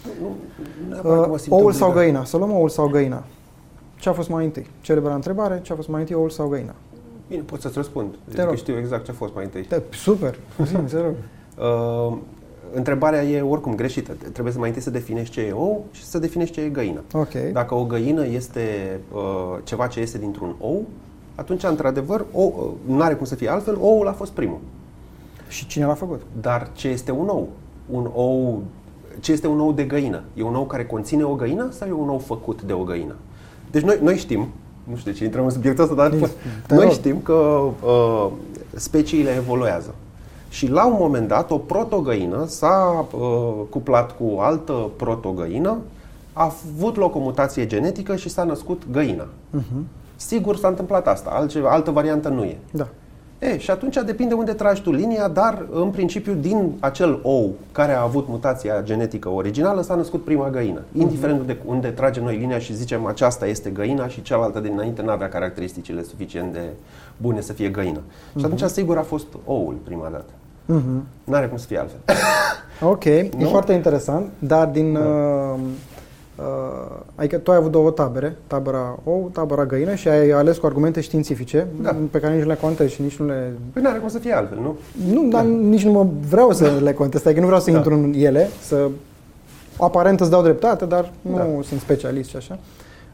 Oul sau găina? Să luăm oul sau găina. Ce a fost mai întâi? Celebra întrebare, ce a fost mai întâi, oul sau găina? Bine, pot să-ți răspund. Că știu exact ce a fost mai întâi. Super, zi-mi, te rog. Întrebarea e oricum greșită. Trebuie să mai întâi să definești ce e ou și să definești ce e găină. Okay. Dacă o găină este ceva ce este dintr-un ou, atunci, într-adevăr, nu are cum să fie altfel, oul a fost primul. Și cine l-a făcut? Dar ce este un ou? Ce este un ou de găină? E un ou care conține o găină sau e un ou făcut de o găină? Deci noi știm, nu știu de ce intrăm în subiectul ăsta, dar noi știm că speciile evoluează. Și la un moment dat, o protogăină s-a cuplat cu o altă protogăină, a avut loc o mutație genetică și s-a născut găina. Sigur s-a întâmplat asta, altă variantă nu e. Da. Și atunci depinde unde tragi tu linia, dar în principiu din acel ou care a avut mutația genetică originală s-a născut prima găină. Indiferent de unde tragem noi linia și zicem aceasta este găina și cealaltă de dinainte n-avea caracteristicile suficient de bune să fie găină. Și atunci sigur a fost oul prima dată. N-are cum să fie altfel. Ok, e foarte interesant, dar din... adică tu ai avut două tabere, tabăra ou, tabăra găină și ai ales cu argumente științifice pe care nici nu le contezi și nici nu le... Păi n-are cum să fie altfel, nu? Nu, dar nici nu vreau să le contest, adică nu vreau să intru în ele, să aparent îți dau dreptate, dar nu sunt specialist și așa.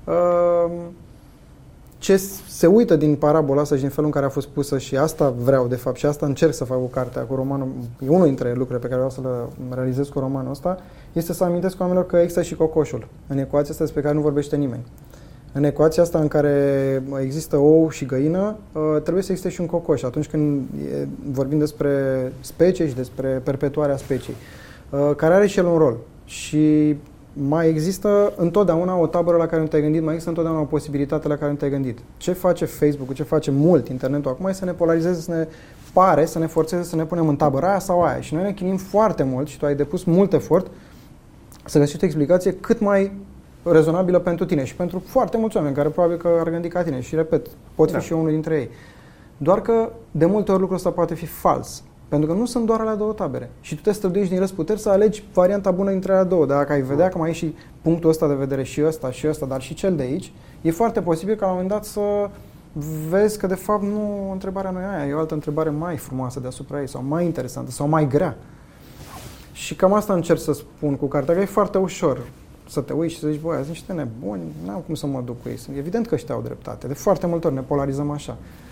Ce se uită din parabola asta și din felul în care a fost pusă și asta vreau de fapt și asta încerc să fac cu cartea, cu romanul, e unul dintre lucrurile pe care vreau să le realizez cu romanul ăsta, este să amintesc oamenilor că există și cocoșul în ecuația asta despre care nu vorbește nimeni. În ecuația asta în care există ou și găină, trebuie să existe și un cocoș atunci când vorbim despre specie și despre perpetuarea speciei, care are și el un rol. Și mai există întotdeauna o tabără la care nu te-ai gândit, mai există întotdeauna o posibilitate la care nu te-ai gândit. Ce face Facebook-ul, ce face mult internetul acum e să ne polarizeze, să ne forțeze să ne punem în tabăra aia sau aia. Și noi ne chinim foarte mult și tu ai depus mult efort să găsești o explicație cât mai rezonabilă pentru tine și pentru foarte mulți oameni care probabil că ar gândi ca tine. Și repet, pot fi și eu unul dintre ei. Doar că de multe ori lucrul ăsta poate fi fals. Pentru că nu sunt doar alea două tabere. Și tu te străduiești din răzputeri să alegi varianta bună dintre alea două. Dacă ai vedea că mai e și punctul ăsta de vedere și ăsta, dar și cel de aici, e foarte posibil ca la un moment dat să vezi că de fapt nu întrebarea nu e aia, e o altă întrebare mai frumoasă deasupra ei sau mai interesantă sau mai grea. Și cam asta încerc să spun cu cartea, că e foarte ușor să te uiți și să zici, băi, sunt niște nebuni, n-am cum să mă duc cu ei. Evident că ăștia au dreptate. De foarte multe ori ne polarizăm așa.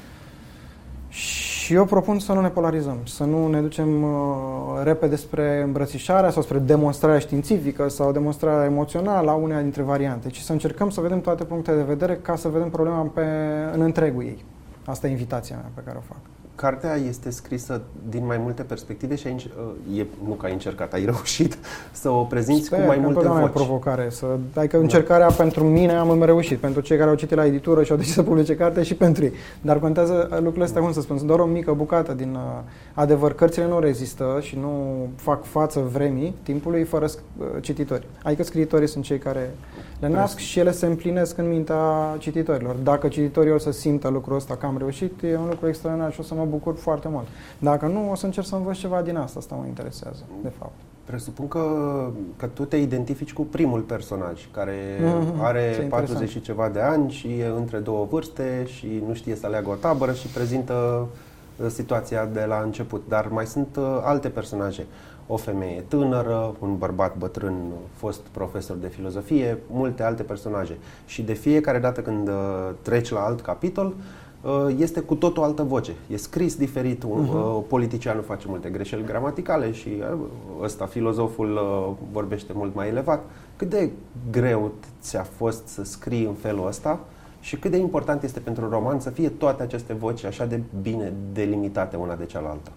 Și eu propun să nu ne polarizăm, să nu ne ducem repede spre îmbrățișarea sau spre demonstrarea științifică sau demonstrarea emoțională a uneia dintre variante, ci să încercăm să vedem toate punctele de vedere ca să vedem problema în întregul ei. Asta e invitația mea pe care o fac. Cartea este scrisă din mai multe perspective și aici, nu că ai încercat, ai reușit să o prezinți cu mai multe voci. E provocare. Adică încercarea pentru mine am reușit, pentru cei care au citit la editură și au decis să publice cartea și pentru ei. Dar contează lucrurile astea, cum să spun, sunt doar o mică bucată din adevăr. Cărțile nu rezistă și nu fac față vremii timpului fără cititori. Adică scriitorii sunt cei care le nasc și ele se împlinesc în mintea cititorilor. Dacă cititorii o să simtă lucrul ăsta că am reușit, e un lucru extraordinar și o să mă bucur foarte mult. Dacă nu, o să încerc să învăț ceva din asta. Asta mă interesează, de fapt. Presupun că tu te identifici cu primul personaj, care are 40 și ceva de ani și e între două vârste și nu știe să aleagă o tabără și prezintă situația de la început. Dar mai sunt alte personaje. O femeie tânără, un bărbat bătrân, fost profesor de filozofie, multe alte personaje. Și de fiecare dată când treci la alt capitol, este cu tot o altă voce. E scris diferit, politicianul face multe greșeli gramaticale și ăsta, filozoful, vorbește mult mai elevat. Cât de greu ți-a fost să scrii în felul ăsta și cât de important este pentru roman să fie toate aceste voci așa de bine delimitate una de cealaltă?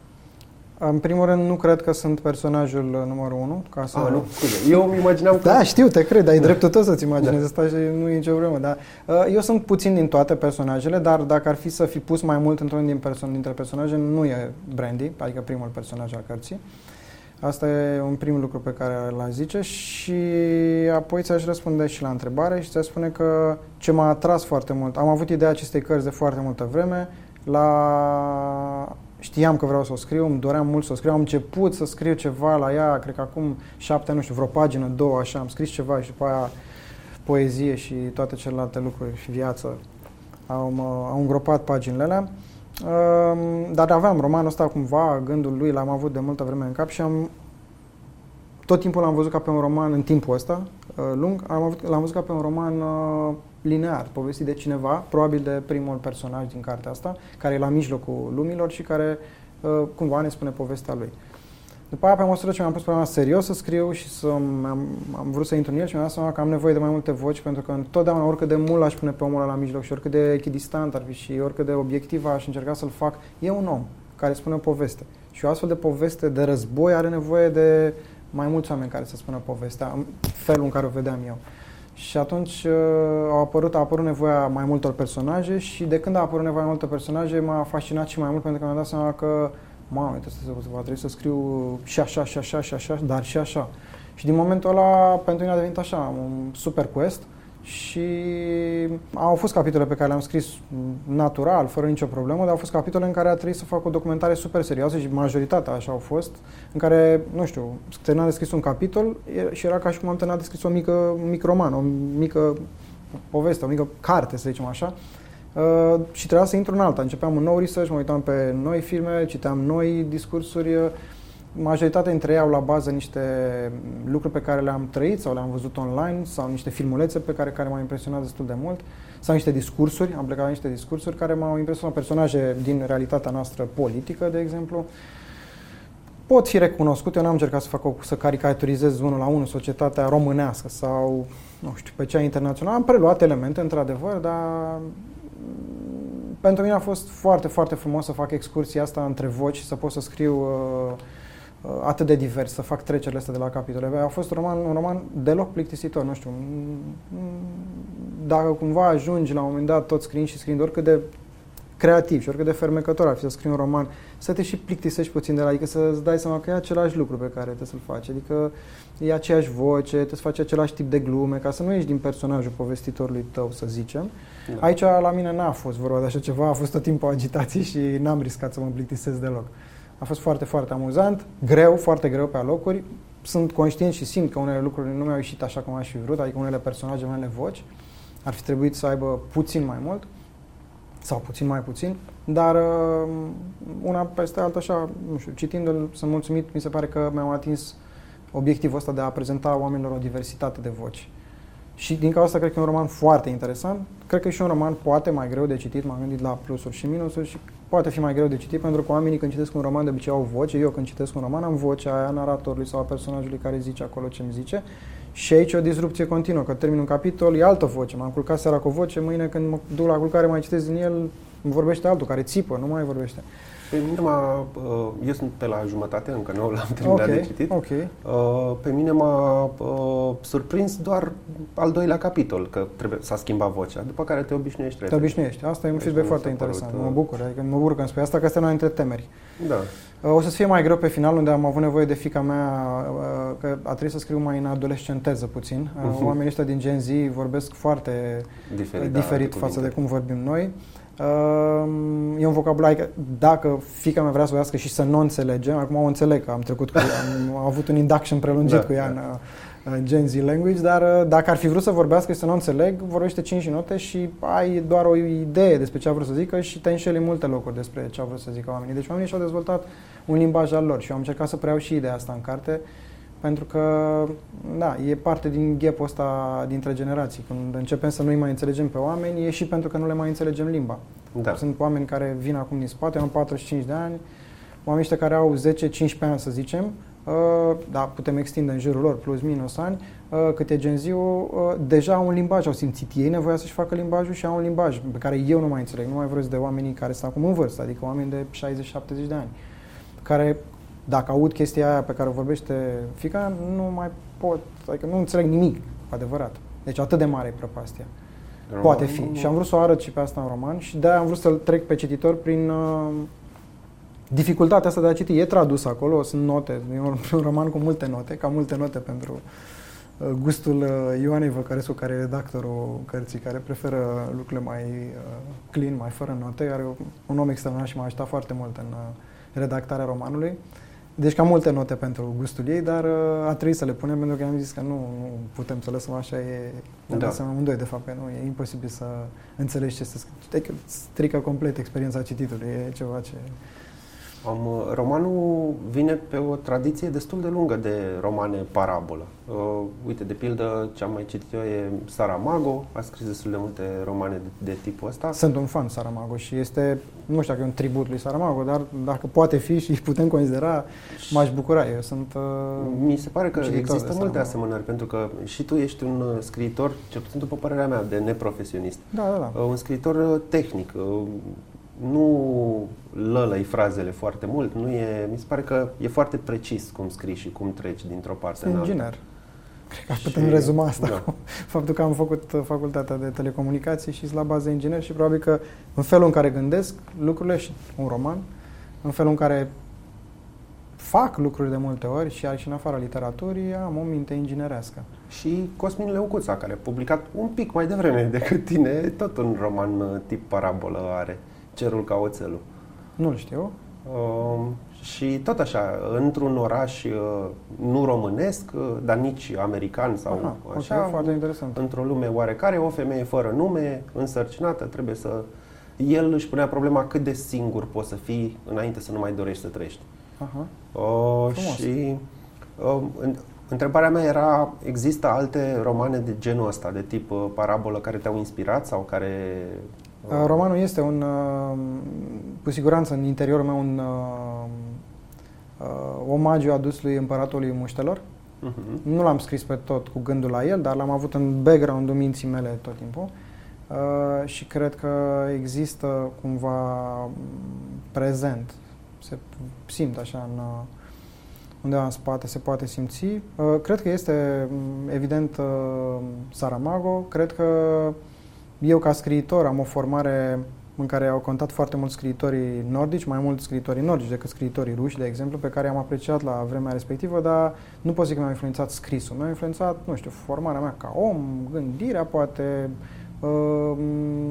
În primul rând, nu cred că sunt personajul numărul 1. Nu, scuze. Eu îmi imaginam că... Da, știu, te cred, ai dreptul tot să-ți imaginezi asta și nu e nicio problemă. Dar eu sunt puțin din toate personajele, dar dacă ar fi să fi pus mai mult într-unul dintre personaje, nu e Brandy, adică primul personaj al cărții. Asta e un prim lucru pe care l-aș zice și apoi ți-aș răspunde și la întrebare și ți-aș spune că ce m-a atras foarte mult, am avut ideea acestei cărți de foarte multă vreme, știam că vreau să o scriu, îmi doream mult să o scriu, am început să scriu ceva la ea, cred că acum 7 ani, nu știu, vreo pagină, 2, așa, am scris ceva și după aia poezie și toate celelalte lucruri și viață au îngropat paginile alea. Dar aveam romanul ăsta cumva, gândul lui l-am avut de multă vreme în cap și tot timpul l-am văzut ca pe un roman, în timpul ăsta lung, l-am văzut ca pe un roman linear, povestit de cineva, probabil de primul personaj din cartea asta, care e la mijlocul lumilor și care cumva ne spune povestea lui. După aia, pe măsură ce mi-am pus problema serios să scriu și am vrut să intru în el și mi-am dat seama că am nevoie de mai multe voci, pentru că întotdeauna, oricât de mult l-aș pune pe omul ăla la mijloc și oricât de echidistant ar fi și oricât de obiectiv aș încerca să-l fac, e un om care spune o poveste. Și o astfel de poveste de război are nevoie de mai mulți oameni care să spună povestea, în felul în care o vedeam eu. Și atunci a apărut nevoia mai multor personaje și de când a apărut nevoia mai multor personaje m-a fascinat și mai mult, pentru că mi-am dat seama că va trebui să scriu și așa, și așa, și așa, dar și așa. Și din momentul ăla, pentru mine a devenit așa, un super quest și au fost capitole pe care le-am scris natural, fără nicio problemă, dar au fost capitole în care a trebuit să fac o documentare super serioasă și majoritatea așa au fost, în care, nu știu, terminam de scris un capitol și era ca și cum am terminat de scris un mic roman, o mică poveste, o mică carte, să zicem așa. Și trebuia să intru în alta. Începeam un nou research, mă uitam pe noi filme, citeam noi discursuri. Majoritatea dintre ei au la bază niște lucruri pe care le-am trăit sau le-am văzut online sau niște filmulețe care m-au impresionat destul de mult sau niște discursuri, am plecat la niște discursuri care m-au impresionat, personaje din realitatea noastră politică, de exemplu. Pot fi recunoscut, eu n-am încercat să caricaturizez unul la unul societatea românească sau, nu știu, pe cea internațională. Am preluat elemente, într-adevăr, dar pentru mine a fost foarte, foarte frumos să fac excursia asta între voci și să pot să scriu atât de divers, să fac trecerile astea de la capitole. A fost un roman deloc plictisitor, nu știu. Dacă cumva ajungi la un moment dat tot scriind oricât de creativ și oricât de fermecător ar fi să scrii un roman, să te și plictisești puțin de la, adică să-ți dai seama că e același lucru pe care trebuie să-l faci, adică e aceeași voce, trebuie să faci același tip de glume, ca să nu ieși din personajul povestitorului tău, să zicem. Da. Aici la mine n-a fost vorba de așa ceva, a fost tot timpul o agitație și n-am riscat să mă plictisesc deloc. A fost foarte, foarte amuzant, greu, foarte greu pe alocuri. Sunt conștient și simt că unele lucruri nu mi-au ieșit așa cum aș fi vrut, adică unele personaje, unele voci. Ar fi trebuit să aibă puțin mai mult sau puțin mai puțin, dar una peste alta, așa, nu știu, citindu-l, sunt mulțumit, mi se pare că mi-am atins obiectivul ăsta de a prezenta oamenilor o diversitate de voci. Și din cauza asta cred că e un roman foarte interesant. Cred că e și un roman poate mai greu de citit, m-am gândit la plusuri și minusuri și poate fi mai greu de citit pentru că oamenii când citesc un roman de obicei au voce. Eu când citesc un roman am vocea aia a naratorului sau a personajului care zice acolo ce îmi zice. Și aici e o disrupție continuă, că termin un capitol, e altă voce. M-am culcat seara cu o voce, mâine când mă duc la culcare mai citesc din el, îmi vorbește altul care țipă, nu mai vorbește. Pe mine eu sunt pe la jumătate, încă nu l-am terminat de citit. Okay. Pe mine m-a surprins doar al doilea capitol, că s-a schimbat vocea, după care te obișnuiești repede. Te obișnuiești. Asta e un feedback foarte interesant. Mă bucur, adică mă bucur că îmi spui asta, că asta e una dintre temeri. Da. O să fie mai greu pe final, unde am avut nevoie de fiica mea, că a trebuit să scriu mai în adolescenteză puțin. Oamenii ăștia din Gen Z vorbesc foarte diferit față de cum vorbim noi. E un vocabular, dacă fiica mea vrea să vorbească și să nu înțelegem, acum o înțeleg că am trecut cu ea, am avut un induction prelungit cu ea în Gen Z language, dar dacă ar fi vrut să vorbească și să nu înțeleg, vorbește 5 minute și ai doar o idee despre ce a vrut să zică și te înșeli în multe locuri despre ce au vrut să zică oamenii. Deci oamenii și-au dezvoltat un limbaj al lor și eu am încercat să preiau și ideea asta în carte, pentru că, da, e parte din gap-ul ăsta dintre generații. Când începem să nu-i mai înțelegem pe oameni, e și pentru că nu le mai înțelegem limba. Da. Sunt oameni care vin acum din spate, eu am 45 de ani, oamenii ăștia care au 10-15 ani, să zicem, da, putem extinde în jurul lor, plus minus ani, cât e Gen Z-ul, deja au un limbaj, au simțit ei nevoia să-și facă limbajul și au un limbaj pe care eu nu mai înțeleg. Nu mai vorbesc de oamenii care sunt acum în vârstă, adică oameni de 60-70 de ani, care, dacă aud chestia aia pe care o vorbește fiica, nu mai pot, adică nu înțeleg nimic, cu adevărat. Deci atât de mare e prăpastia. Poate fi. Și am vrut să o arăt și pe asta în roman și de-aia am vrut să-l trec pe cititor prin dificultatea asta de a citi. E tradus acolo, sunt note, e un roman cu multe note, ca multe note pentru gustul Ioanei Văcărescu, care e redactorul cărții, care preferă lucrurile mai clean, mai fără note. Are un om extraordinar și m-a ajutat foarte mult în redactarea romanului. Deci cam multe note pentru gustul ei, dar a trebuit să le punem pentru că am zis că nu putem să lăsăm așa, ne lăsăm amândoi de fapt, că nu, e imposibil să înțelegi ce se scrie. Adică strică complet experiența cititului, e ceva ce... Romanul vine pe o tradiție destul de lungă de romane parabolă. Uite, de pildă, ce am mai citit eu e Saramago, a scris destul de multe romane de tipul ăsta. Sunt un fan Saramago și este, nu știu dacă e un tribut lui Saramago, dar dacă poate fi și putem considera, m-aș bucura. Eu sunt mi se pare că există multe asemănări, pentru că și tu ești un scriitor, cel puțin după părerea mea, de neprofesionist. Da. Un scriitor tehnic. Nu lălăi frazele foarte mult, mi se pare că e foarte precis cum scrii și cum treci dintr-o parte în alta. Inginer. Cred că putem rezuma asta cu faptul că am făcut facultatea de telecomunicații și sunt la bază inginer și probabil că în felul în care gândesc lucrurile și un roman, în felul în care fac lucruri de multe ori și în afara literaturii, am o minte inginerească. Și Cosmin Leucuța, care a publicat un pic mai devreme decât tine, tot un roman tip parabolă are, Cerul ca oțelul. Nu-l știu. Și tot așa, într-un oraș nu românesc, dar nici american sau așa, foarte interesant. Într-o lume oarecare, o femeie fără nume, însărcinată, trebuie să... El își punea problema cât de singur poți să fii înainte să nu mai dorești să trăiești. Și întrebarea mea era, există alte romane de genul ăsta, de tip parabolă, care te-au inspirat sau care... Romanul este cu siguranță în interiorul meu un omagiu adus lui Împăratului Muștelor. Nu l-am scris pe tot cu gândul la el, dar l-am avut în background-ul minții mele tot timpul. Și cred că există cumva prezent. Se simt așa undeva în spate, se poate simți. Cred că este evident Saramago. Cred că eu, ca scriitor, am o formare în care au contat foarte mult scriitorii nordici, mai mult scriitorii nordici decât scriitorii ruși, de exemplu, pe care am apreciat la vremea respectivă, dar nu pot zic că mi-a influențat scrisul. Mi-a influențat, nu știu, formarea mea ca om, gândirea, poate,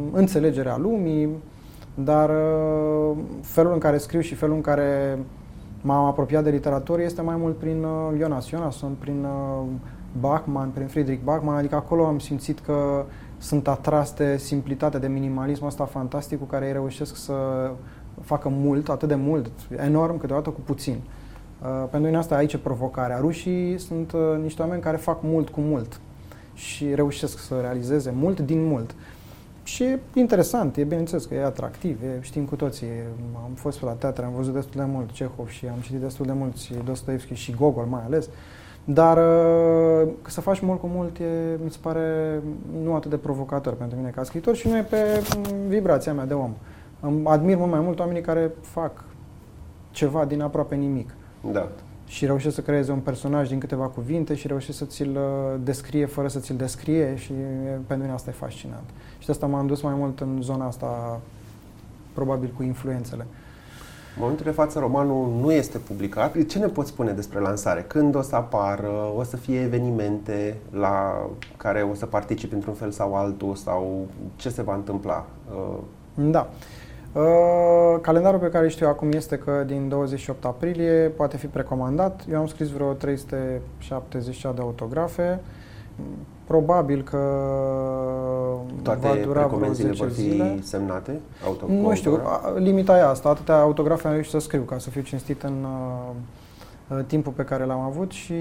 înțelegerea lumii, dar felul în care scriu și felul în care m-am apropiat de literatură este mai mult prin Jonas Jonasson, prin Bachmann, prin Friedrich Bachmann, adică acolo am simțit că sunt atras de simplitate, de minimalism ăsta fantastic cu care ei reușesc să facă mult, atât de mult, enorm, câteodată cu puțin. Pentru mine asta aici e provocarea. Rușii sunt niște oameni care fac mult cu mult și reușesc să realizeze mult din mult. Și e interesant, e bineînțeles că e atractiv, știm cu toții. Am fost pe la teatre, am văzut destul de mult Cehov și am citit destul de mult și Dostoevski și Gogol mai ales. Dar să faci mult cu mult mi se pare nu atât de provocator pentru mine ca scriitor și nu e pe vibrația mea de om. Admir mult mai mult oamenii care fac ceva din aproape nimic. Da. Și reușește să creeze un personaj din câteva cuvinte și reușește să ți-l descrie fără să ți-l descrie și pentru mine asta e fascinant. Și de asta m-am dus mai mult în zona asta, probabil cu influențele. În momentul de față, romanul nu este publicat. Ce ne poți spune despre lansare? Când o să apară? O să fie evenimente la care o să participi într-un fel sau altul? Sau ce se va întâmpla? Da. Calendarul pe care știu acum este că din 28 aprilie poate fi precomandat. Eu am scris vreo 370 de autografe. Probabil că toate va dura vreo 10 vor fi zile. semnate? Nu știu, limita e asta. Atâtea autografe am reușit să scriu ca să fiu cinstit în timpul pe care l-am avut și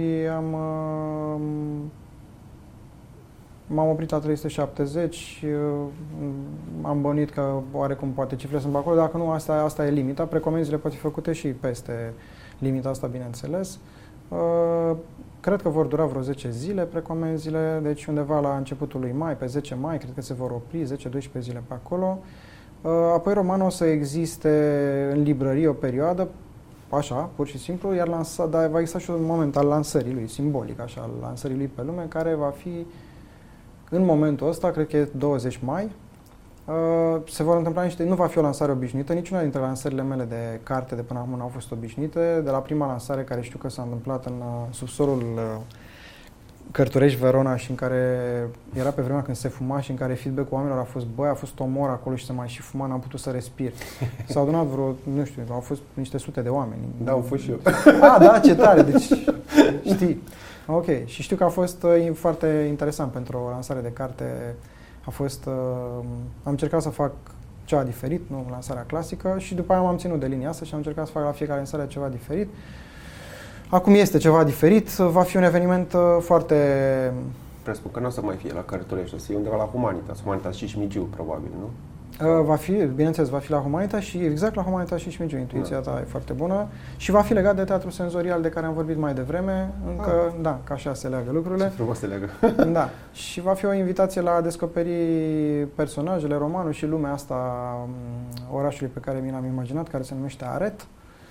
m-am oprit la 370, am bănuit că oarecum poate cifrele sunt pe acolo, dacă nu, asta e limita. Precomenzile pot fi făcute și peste limita asta, bineînțeles. Cred că vor dura vreo 10 zile precomenzile, deci undeva la începutul lui mai, pe 10 mai, cred că se vor opri 10-12 zile pe acolo. Apoi romanul o să existe în librărie o perioadă, așa, pur și simplu, iar dar va exista și un moment al lansării lui, simbolic, așa, al lansării lui pe lume, care va fi în momentul ăsta, cred că e 20 mai. Se vor întâmpla nu va fi o lansare obișnuită, niciuna dintre lansările mele de carte de până acum nu au fost obișnuite. De la prima lansare, care știu că s-a întâmplat în subsolul Cărturești Verona și în care era pe vremea când se fuma și în care feedback-ul oamenilor a fost, băi, a fost omor acolo și se mai și fuma, n-am putut să respir. S-au adunat vreo, nu știu, au fost niște sute de oameni. Da, au fost și eu. Da, ce tare, deci știi. Ok, și știu că a fost foarte interesant pentru o lansare de carte. Am încercat să fac ceva diferit, nu lansarea clasică, și după aia m-am ținut de linia asta și am încercat să fac la fiecare lansare ceva diferit. Acum este ceva diferit, va fi un eveniment foarte... Presupun că nu o să mai fie la Cărturești, o să fie undeva la Humanitas și Șmigiu, probabil, nu? Va fi, bineînțeles, va fi la Humanitas și exact la Humanitas și Șmigiu. Intuiția ta e foarte bună. Și va fi legat de teatru senzorial de care am vorbit mai devreme. Încă, da, ca așa se leagă lucrurile. Ce frumos se leagă. Da. Și va fi o invitație la a descoperi personajele, romanul și lumea asta orașului pe care mi l-am imaginat, care se numește Aret.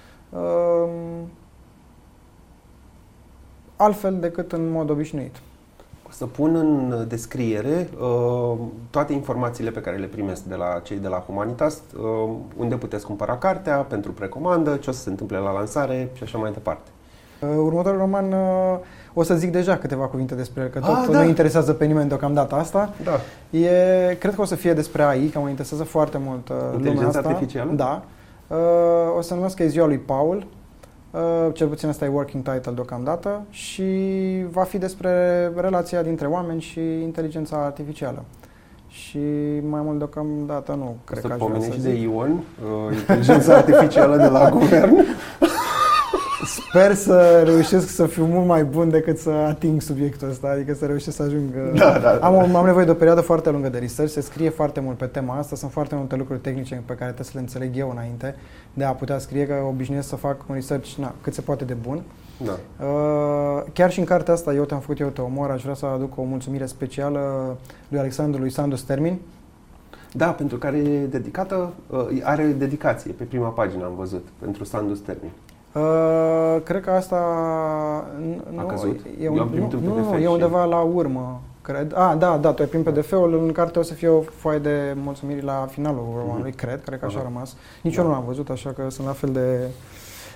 Altfel decât în mod obișnuit. O să pun în descriere toate informațiile pe care le primesc de la cei de la Humanitas, unde puteți cumpăra cartea, pentru precomandă, ce o să se întâmple la lansare și așa mai departe. Următorul roman, o să zic deja câteva cuvinte despre el, că tot nu interesează pe nimeni deocamdată asta. Da. Cred că o să fie despre AI, că mă interesează foarte mult lumea asta. Artificială? Da. O să numească Ziua lui Paul. Cel puțin asta e working title deocamdată și va fi despre relația dintre oameni și inteligența artificială. Și mai mult deocamdată nu cred că aș vrea să zic. de Ion, inteligența artificială de la guvern. Sper să reușesc să fiu mult mai bun decât să ating subiectul ăsta, adică să reușesc să ajung... Da. Am nevoie de o perioadă foarte lungă de research, se scrie foarte mult pe tema asta, sunt foarte multe lucruri tehnice pe care trebuie să le înțeleg eu înainte de a putea scrie, că obișnuiesc să fac un research cât se poate de bun. Da. Chiar și în cartea asta, eu te-am făcut, eu te omor, aș vrea să aduc o mulțumire specială lui Sandu Stermin. Da, pentru care e dedicată, are dedicație pe prima pagină, am văzut, pentru Sandu Stermin. Cred că asta a căzut? E undeva la urmă, cred. Da, tu ai prin PDF-ul, în carte o să fie o foaie de mulțumiri la finalul romanului, cred că așa a rămas. Nici eu nu l-am văzut, așa că sunt la fel de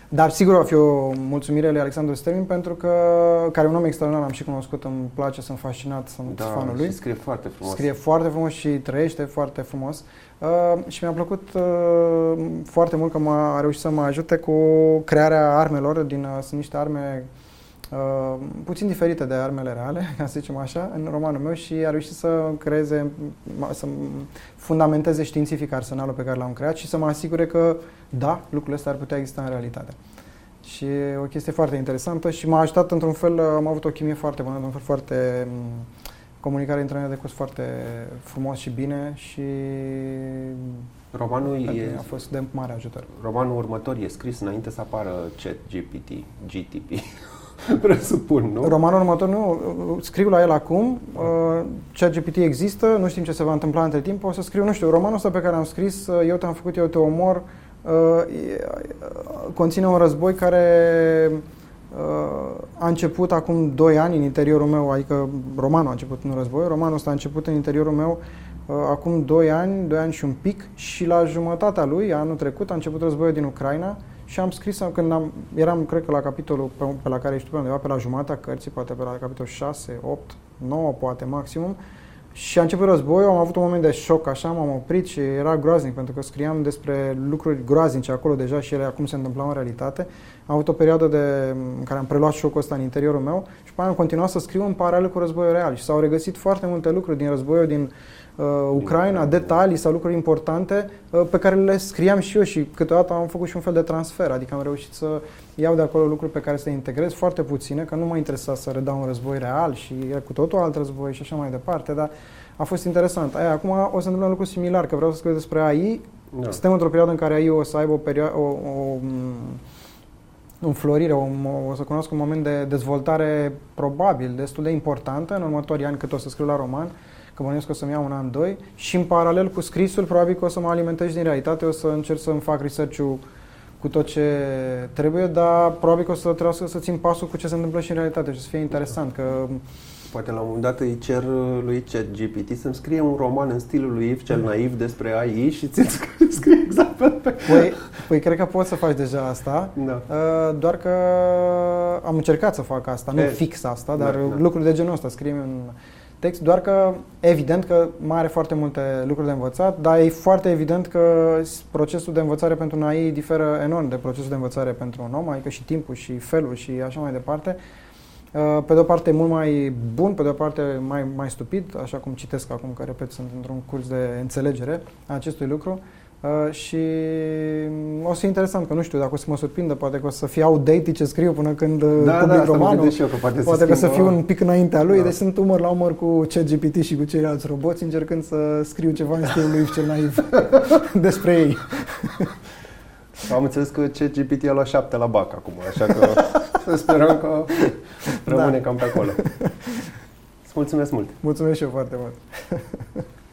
Dar sigur va fi o mulțumire lui Alexandru Stermin pentru că, care e un om extraordinar, am și cunoscut, îmi place, sunt fascinat, sunt fanul lui. Și scrie foarte frumos. Scrie foarte frumos și trăiește foarte frumos. Și mi-a plăcut foarte mult că a reușit să mă ajute cu crearea armelor. Sunt niște arme puțin diferite de armele reale, ca să zicem așa, în romanul meu, și a reușit să creeze, să fundamenteze științific arsenalul pe care l-am creat și să mă asigure că, da, lucrurile astea ar putea exista în realitate. Și e o chestie foarte interesantă și m-a ajutat într-un fel, am avut o chimie foarte bună, într-un fel foarte, comunicare între noi a decurs foarte frumos și bine și romanul a fost de mare ajutor. Romanul următor e scris înainte să apară ChatGPT, GTP. Presupun, nu? Romanul următor nu, scriu la el acum, ChatGPT există, nu știm ce se va întâmpla între timp, o să scriu, nu știu, romanul ăsta pe care am scris, Eu te-am făcut, eu te omor, conține un război care a început acum 2 ani în interiorul meu, adică romanul a început în război, romanul ăsta a început în interiorul meu acum 2 ani și un pic, și la jumătatea lui, anul trecut, a început războiul din Ucraina. Și am scris, când eram, cred că la capitolul pe la care ești tu, undeva pe la jumătatea cărții, poate pe la capitolul 6, 8, 9 poate maximum, și a început războiul, am avut un moment de șoc, așa, m-am oprit și era groaznic, pentru că scriam despre lucruri groaznice acolo deja și ele acum se întâmplau în realitate. Am avut o perioadă în care am preluat șocul ăsta în interiorul meu și pe aia am continuat să scriu în paralel cu războiul real și s-au regăsit foarte multe lucruri din războiul din Ucraina, detalii sau lucruri importante pe care le scriam și eu și câteodată am făcut și un fel de transfer, adică am reușit să iau de acolo lucruri pe care să le integrez, foarte puține, că nu mă interesa să redau un război real și e cu totul alt război și așa mai departe, dar a fost interesant. Acum o să întâmple un lucru similar, că vreau să scriu despre AI. Da. Suntem într-o perioadă în care AI o să aibă o înflorire, o să cunosc un moment de dezvoltare probabil destul de importantă în următorii ani cât o să scriu la roman, că bănuiesc că o să-mi iau un an, 2, și în paralel cu scrisul probabil că o să mă alimentez din realitate, o să încerc să-mi fac research-ul cu tot ce trebuie, dar probabil că o să trebuiască să țin pasul cu ce se întâmplă și în realitate și să fie interesant, că poate la un moment dat îi cer lui ChatGPT să-mi scrie un roman în stilul lui Yves cel naiv despre AI și ți-ți scrie exact pe... Păi cred că poți să faci deja asta, da. Doar că am încercat să fac asta, nu fix asta, dar lucruri de genul ăsta, scrie-mi un text, doar că evident că mai are foarte multe lucruri de învățat, dar e foarte evident că procesul de învățare pentru un AI diferă enorm de procesul de învățare pentru un om, adică și timpul și felul și așa mai departe. Pe de o parte mult mai bun, pe de o parte mai stupid, așa cum citesc acum, că repet, sunt într-un curs de înțelegere a acestui lucru. Și o să fie interesant, că nu știu dacă o să mă surprindă, poate că o să fie outdated ce scriu până când public romanul, poate că o să fiu un pic înaintea lui, deci sunt umăr la umăr cu ChatGPT și cu ceilalți roboți, încercând să scriu ceva în stilul lui cel naiv despre ei. Am înțeles că ChatGPT a luat 7 la BAC acum, așa că să sperăm că rămâne cam pe acolo. Îți mulțumesc mult! Mulțumesc și eu foarte mult!